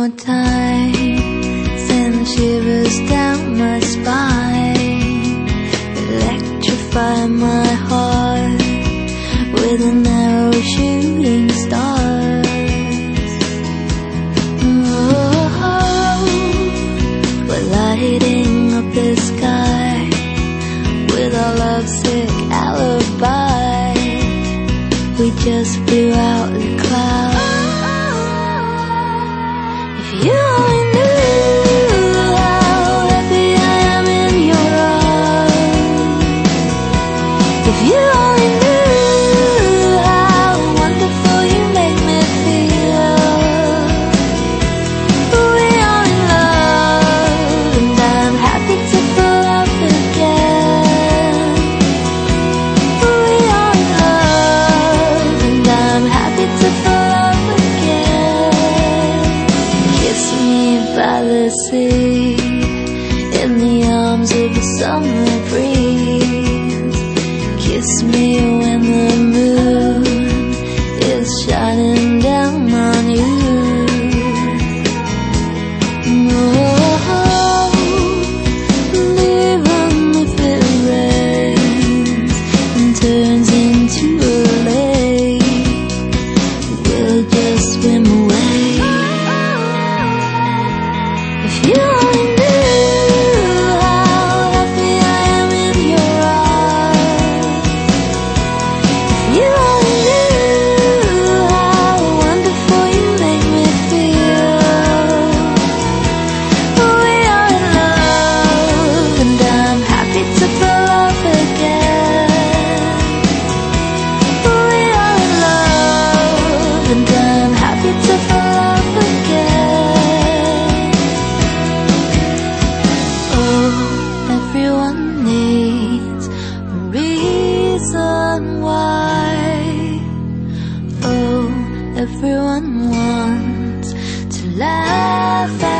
more time, send shivers down my spine, electrify my heart with an arrow shooting stars. Oh, we're lighting up the sky with our lovesick alibi. We just flew out the clouds. If you only knew how happy I am in your arms. If you only knew how wonderful you make me feel. We are in love and I'm happy to fall off again. We are in love and I'm happy to fall off again. Kiss me by the sea, in the arms of the summer breeze. Kiss me when the moon is shining down on you. Oh, and even if it rains and turns into a lake, we'll just swim away. If you only knew how happy I am in your arms. If you only knew how wonderful you make me feel. We are in love and I'm happy to fall off again. We are in love and I'm happy to fall off again. Oh, everyone needs a reason why. Oh, everyone wants to laugh at